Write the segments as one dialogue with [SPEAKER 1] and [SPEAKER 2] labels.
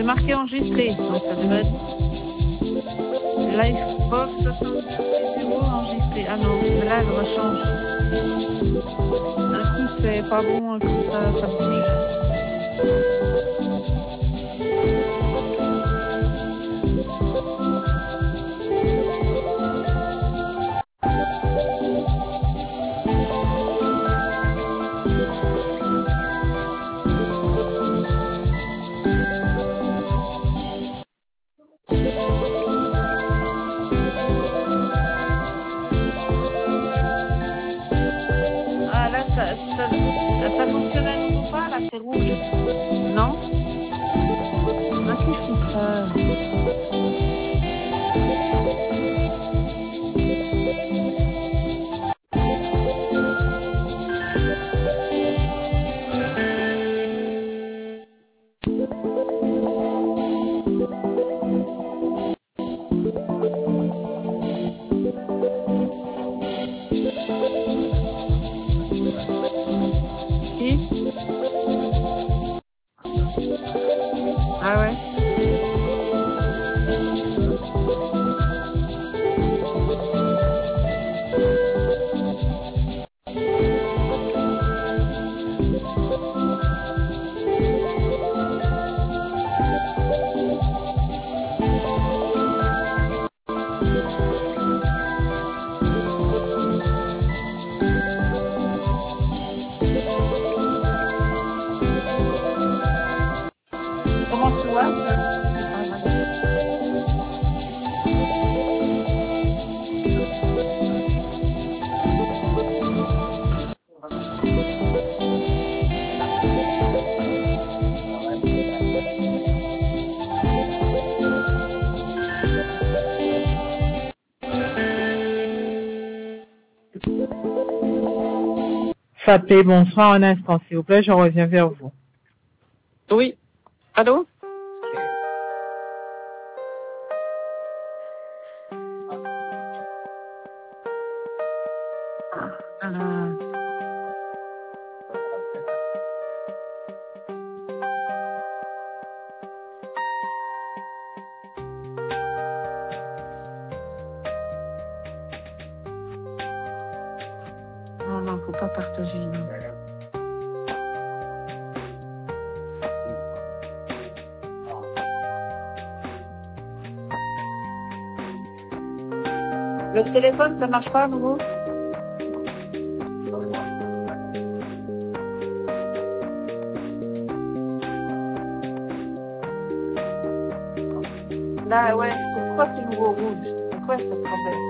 [SPEAKER 1] marqué enregistré, donc ça devrait être Livebox 70 enregistré. Ah non, là elle rechange. Un coup c'est pas bon, un coup ça bouge. Ah là ça fonctionne à nouveau pas, là c'est rouge. Non? Ah qui fout ça? Qui? Ah ouais. Comment tu vois?
[SPEAKER 2] Faté, bonsoir un instant, s'il vous plaît, je reviens vers vous.
[SPEAKER 1] Oui. Allô? Non, faut pas partager. Non. Le téléphone, ça marche pas à nouveau? Là, ouais. Pourquoi c'est nouveau rouge? C'est quoi ce problème?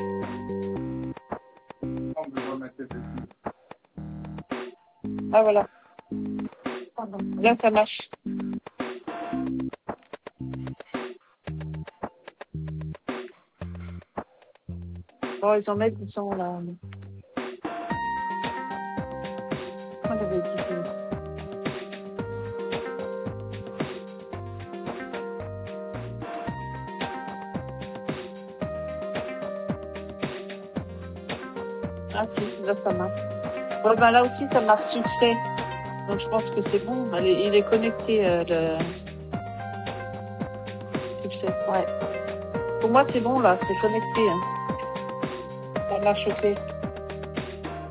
[SPEAKER 1] Ah voilà. Là, ça marche. Bon, ils en mettent, ils sont là. On avait dit que... Ah si, là ça marche. Ouais, ben là aussi ça marche succès. Donc je pense que c'est bon. Il est connecté le succès. Ouais. Pour moi c'est bon là, c'est connecté. Hein. Ça marche ok.